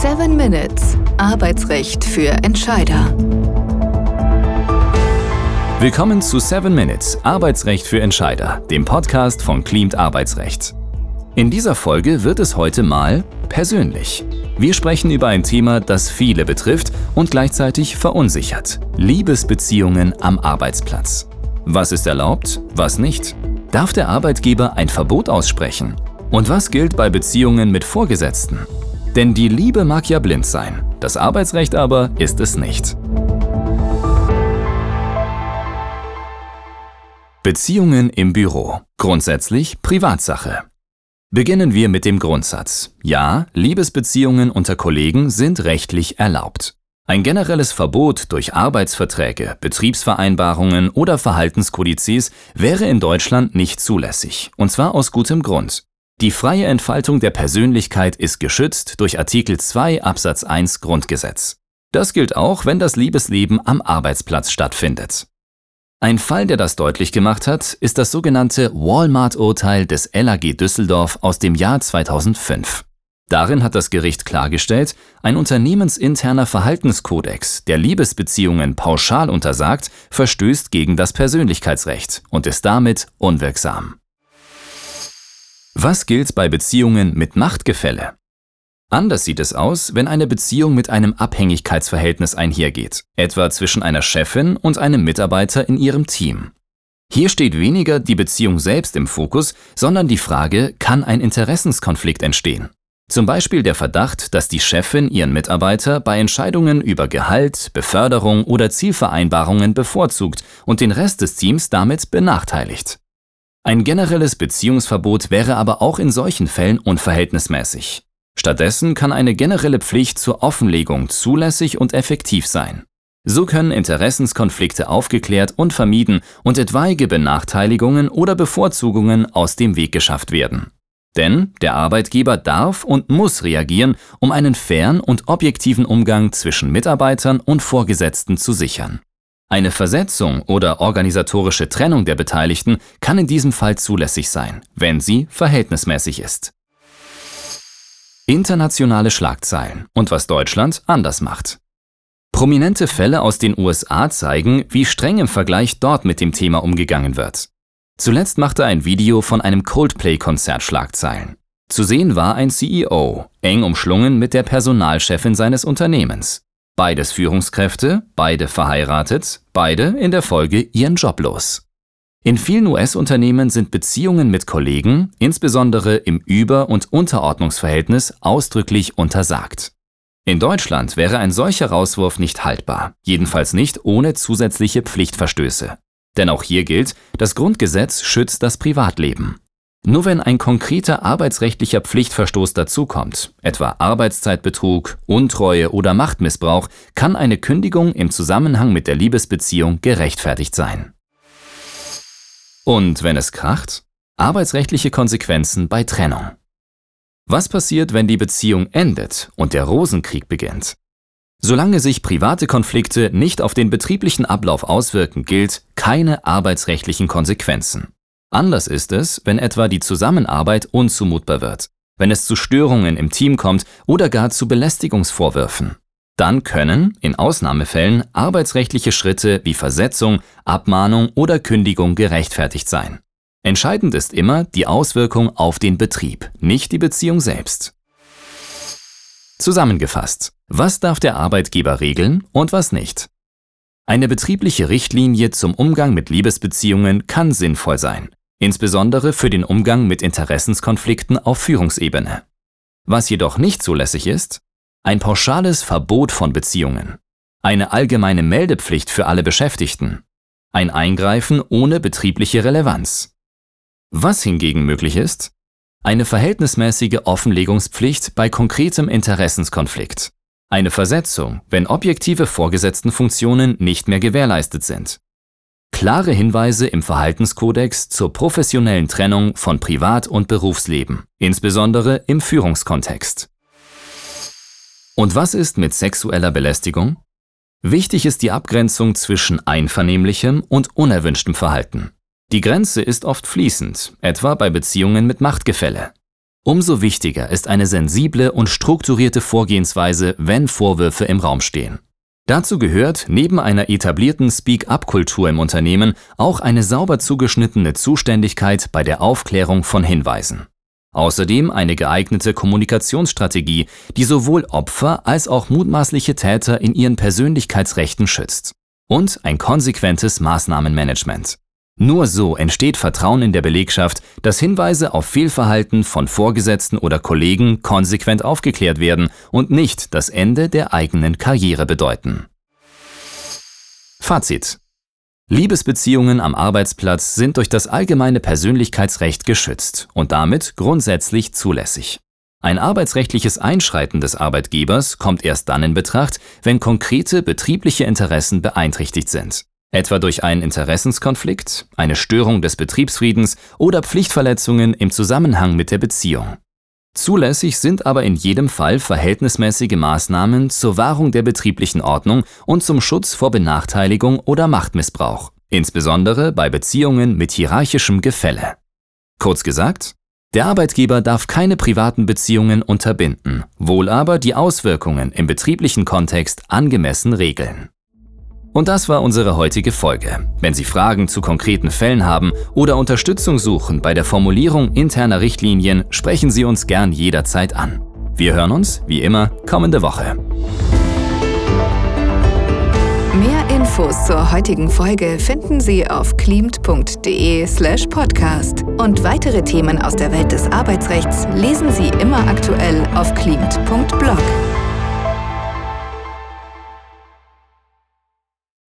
7 Minutes. Arbeitsrecht für Entscheider. Willkommen zu 7 Minutes. Arbeitsrecht für Entscheider, dem Podcast von Cleamed Arbeitsrecht. In dieser Folge wird es heute mal persönlich. Wir sprechen über ein Thema, das viele betrifft und gleichzeitig verunsichert: Liebesbeziehungen am Arbeitsplatz. Was ist erlaubt, was nicht? Darf der Arbeitgeber ein Verbot aussprechen? Und was gilt bei Beziehungen mit Vorgesetzten? Denn die Liebe mag ja blind sein, das Arbeitsrecht aber ist es nicht. Beziehungen im Büro. Grundsätzlich Privatsache. Beginnen wir mit dem Grundsatz. Ja, Liebesbeziehungen unter Kollegen sind rechtlich erlaubt. Ein generelles Verbot durch Arbeitsverträge, Betriebsvereinbarungen oder Verhaltenskodizes wäre in Deutschland nicht zulässig, und zwar aus gutem Grund. Die freie Entfaltung der Persönlichkeit ist geschützt durch Artikel 2 Absatz 1 Grundgesetz. Das gilt auch, wenn das Liebesleben am Arbeitsplatz stattfindet. Ein Fall, der das deutlich gemacht hat, ist das sogenannte Walmart-Urteil des LAG Düsseldorf aus dem Jahr 2005. Darin hat das Gericht klargestellt, ein unternehmensinterner Verhaltenskodex, der Liebesbeziehungen pauschal untersagt, verstößt gegen das Persönlichkeitsrecht und ist damit unwirksam. Was gilt bei Beziehungen mit Machtgefälle? Anders sieht es aus, wenn eine Beziehung mit einem Abhängigkeitsverhältnis einhergeht, etwa zwischen einer Chefin und einem Mitarbeiter in ihrem Team. Hier steht weniger die Beziehung selbst im Fokus, sondern die Frage, kann ein Interessenskonflikt entstehen? Zum Beispiel der Verdacht, dass die Chefin ihren Mitarbeiter bei Entscheidungen über Gehalt, Beförderung oder Zielvereinbarungen bevorzugt und den Rest des Teams damit benachteiligt. Ein generelles Beziehungsverbot wäre aber auch in solchen Fällen unverhältnismäßig. Stattdessen kann eine generelle Pflicht zur Offenlegung zulässig und effektiv sein. So können Interessenskonflikte aufgeklärt und vermieden und etwaige Benachteiligungen oder Bevorzugungen aus dem Weg geschafft werden. Denn der Arbeitgeber darf und muss reagieren, um einen fairen und objektiven Umgang zwischen Mitarbeitern und Vorgesetzten zu sichern. Eine Versetzung oder organisatorische Trennung der Beteiligten kann in diesem Fall zulässig sein, wenn sie verhältnismäßig ist. Internationale Schlagzeilen und was Deutschland anders macht. Prominente Fälle aus den USA zeigen, wie streng im Vergleich dort mit dem Thema umgegangen wird. Zuletzt machte ein Video von einem Coldplay-Konzert Schlagzeilen. Zu sehen war ein CEO, eng umschlungen mit der Personalchefin seines Unternehmens. Beides Führungskräfte, beide verheiratet, beide in der Folge ihren Job los. In vielen US-Unternehmen sind Beziehungen mit Kollegen, insbesondere im Über- und Unterordnungsverhältnis, ausdrücklich untersagt. In Deutschland wäre ein solcher Rauswurf nicht haltbar, jedenfalls nicht ohne zusätzliche Pflichtverstöße. Denn auch hier gilt, das Grundgesetz schützt das Privatleben. Nur wenn ein konkreter arbeitsrechtlicher Pflichtverstoß dazukommt, etwa Arbeitszeitbetrug, Untreue oder Machtmissbrauch, kann eine Kündigung im Zusammenhang mit der Liebesbeziehung gerechtfertigt sein. Und wenn es kracht? Arbeitsrechtliche Konsequenzen bei Trennung. Was passiert, wenn die Beziehung endet und der Rosenkrieg beginnt? Solange sich private Konflikte nicht auf den betrieblichen Ablauf auswirken, gilt keine arbeitsrechtlichen Konsequenzen. Anders ist es, wenn etwa die Zusammenarbeit unzumutbar wird, wenn es zu Störungen im Team kommt oder gar zu Belästigungsvorwürfen. Dann können, in Ausnahmefällen, arbeitsrechtliche Schritte wie Versetzung, Abmahnung oder Kündigung gerechtfertigt sein. Entscheidend ist immer die Auswirkung auf den Betrieb, nicht die Beziehung selbst. Zusammengefasst: Was darf der Arbeitgeber regeln und was nicht? Eine betriebliche Richtlinie zum Umgang mit Liebesbeziehungen kann sinnvoll sein, insbesondere für den Umgang mit Interessenskonflikten auf Führungsebene. Was jedoch nicht zulässig ist: ein pauschales Verbot von Beziehungen, eine allgemeine Meldepflicht für alle Beschäftigten, ein Eingreifen ohne betriebliche Relevanz. Was hingegen möglich ist: eine verhältnismäßige Offenlegungspflicht bei konkretem Interessenskonflikt, eine Versetzung, wenn objektive Vorgesetztenfunktionen nicht mehr gewährleistet sind, klare Hinweise im Verhaltenskodex zur professionellen Trennung von Privat- und Berufsleben, insbesondere im Führungskontext. Und was ist mit sexueller Belästigung? Wichtig ist die Abgrenzung zwischen einvernehmlichem und unerwünschtem Verhalten. Die Grenze ist oft fließend, etwa bei Beziehungen mit Machtgefälle. Umso wichtiger ist eine sensible und strukturierte Vorgehensweise, wenn Vorwürfe im Raum stehen. Dazu gehört neben einer etablierten Speak-up-Kultur im Unternehmen auch eine sauber zugeschnittene Zuständigkeit bei der Aufklärung von Hinweisen. Außerdem eine geeignete Kommunikationsstrategie, die sowohl Opfer als auch mutmaßliche Täter in ihren Persönlichkeitsrechten schützt. Und ein konsequentes Maßnahmenmanagement. Nur so entsteht Vertrauen in der Belegschaft, dass Hinweise auf Fehlverhalten von Vorgesetzten oder Kollegen konsequent aufgeklärt werden und nicht das Ende der eigenen Karriere bedeuten. Fazit: Liebesbeziehungen am Arbeitsplatz sind durch das allgemeine Persönlichkeitsrecht geschützt und damit grundsätzlich zulässig. Ein arbeitsrechtliches Einschreiten des Arbeitgebers kommt erst dann in Betracht, wenn konkrete betriebliche Interessen beeinträchtigt sind. Etwa durch einen Interessenskonflikt, eine Störung des Betriebsfriedens oder Pflichtverletzungen im Zusammenhang mit der Beziehung. Zulässig sind aber in jedem Fall verhältnismäßige Maßnahmen zur Wahrung der betrieblichen Ordnung und zum Schutz vor Benachteiligung oder Machtmissbrauch, insbesondere bei Beziehungen mit hierarchischem Gefälle. Kurz gesagt: Der Arbeitgeber darf keine privaten Beziehungen unterbinden, wohl aber die Auswirkungen im betrieblichen Kontext angemessen regeln. Und das war unsere heutige Folge. Wenn Sie Fragen zu konkreten Fällen haben oder Unterstützung suchen bei der Formulierung interner Richtlinien, sprechen Sie uns gern jederzeit an. Wir hören uns, wie immer, kommende Woche. Mehr Infos zur heutigen Folge finden Sie auf klimt.de/podcast. Und weitere Themen aus der Welt des Arbeitsrechts lesen Sie immer aktuell auf klimt.blog.